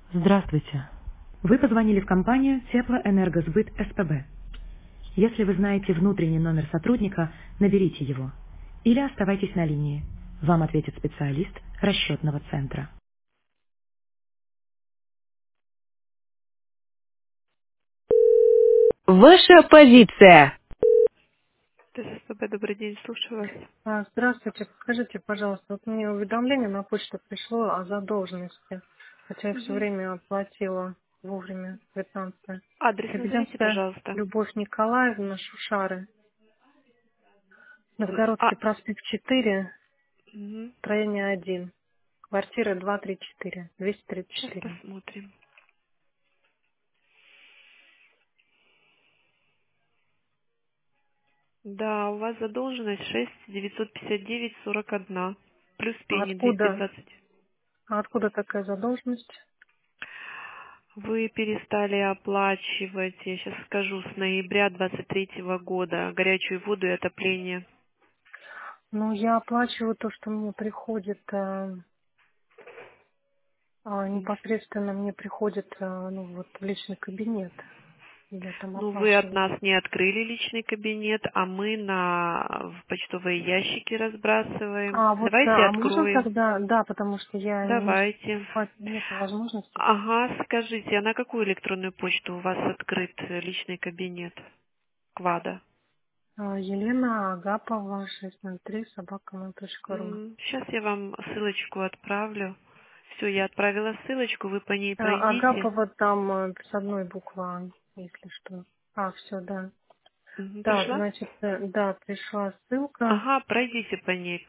Здравствуйте. Вы позвонили в компанию Теплоэнергосбыт СПБ. Если вы знаете внутренний номер сотрудника, наберите его. Или оставайтесь на линии. Вам ответит специалист расчетного центра. Ваша позиция. ТСПБ, добрый день, слушаю вас. Здравствуйте, скажите, пожалуйста, вот мне уведомление на почту пришло о задолженности, хотя я все Мгм. время оплатила вовремя квитанции. Адрес назовите, Лебедянская пожалуйста. Любовь Николаевна, Шушары, А, Новгородский проспект 4, мгм. строение 1, квартира 234, Сейчас 234. посмотрим. Да, у вас задолженность 6 959 41. Плюс А пени откуда, 220. а откуда такая задолженность? Вы перестали оплачивать, я сейчас скажу, с ноября 23 года горячую воду и отопление. Ну, я оплачиваю то, что мне приходит, непосредственно мне приходит, ну, вот в личный кабинет. Я там Ну, вы от оплачиваю. нас не открыли личный кабинет, а мы в почтовые ящики разбрасываем. Вот, Давайте а можно откроем. тогда, да, потому что я не Давайте. нет возможности. Ага, скажите, а на какую электронную почту у вас открыт личный кабинет? Квада. Елена Агапова, 603, собака.ру. Сейчас я вам ссылочку отправлю. Все, я отправила ссылочку, вы по ней пройдите. Агапова там с одной буквой, если что. Все, да. Мгм, Так, пришла? значит, да, пришла ссылка. Ага, пройдите по ней.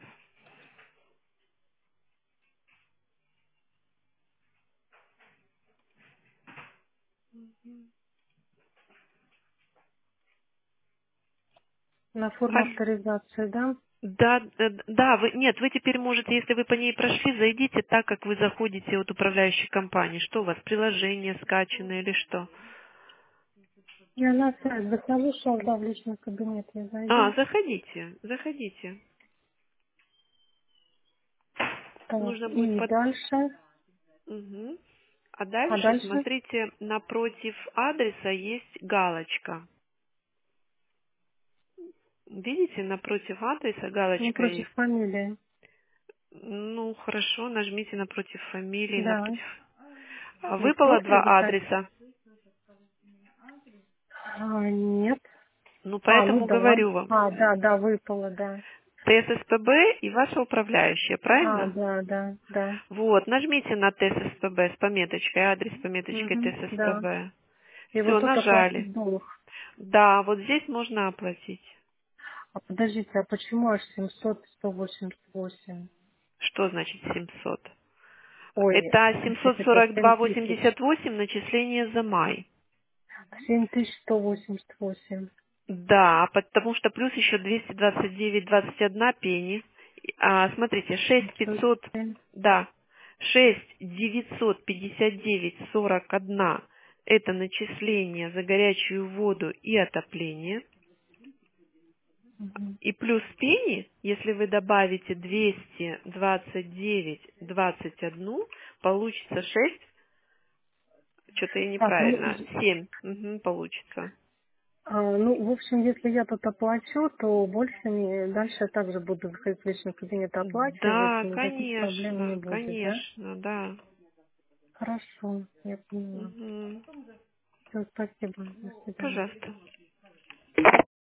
На форму авторизации, да? Да, да, нет, вы теперь можете, если вы по ней прошли, зайдите так, как вы заходите от управляющей компании. Что у вас, приложение скачано или что? Я на сайт захожу, сейчас, да, в личный кабинет я А, зайду. заходите, заходите. Так, Нужно будет и дальше. Мгм. А А дальше, дальше? смотрите, напротив адреса есть галочка. Видите, напротив адреса галочка Напротив есть. фамилии. Ну, хорошо, нажмите напротив фамилии, Да. напротив. Не Выпало смог я два заходить? адреса. Нет. Ну, Ну поэтому да. говорю вам. Да, выпало, да. ТССПБ и ваша управляющая, правильно? Да. Вот, нажмите на ТССПБ с пометочкой, адрес с пометочкой Да. ТССПБ. И вот Все, тут нажали. оплатить долг. Да, вот здесь можно оплатить. А подождите, а почему аж 700-188? Что значит 700? Ой, Это значит, это 7000. 742,88 начисление за май. 7188. Да, потому что плюс еще 229,21 пени. Смотрите, 6,500, 507. да, 6,959,41 это начисление за горячую воду и отопление. Мгм. И плюс пени, если вы добавите 229,21, получится 6, что-то я Так, неправильно, 7 получится. в общем, если я тут оплачу, то больше не, дальше я также буду выходить в личный кабинет оплачивать, Да, и никаких проблем не конечно, будет, да? конечно, да. Хорошо, я поняла. Мгм. Все, спасибо. До свидания. Пожалуйста.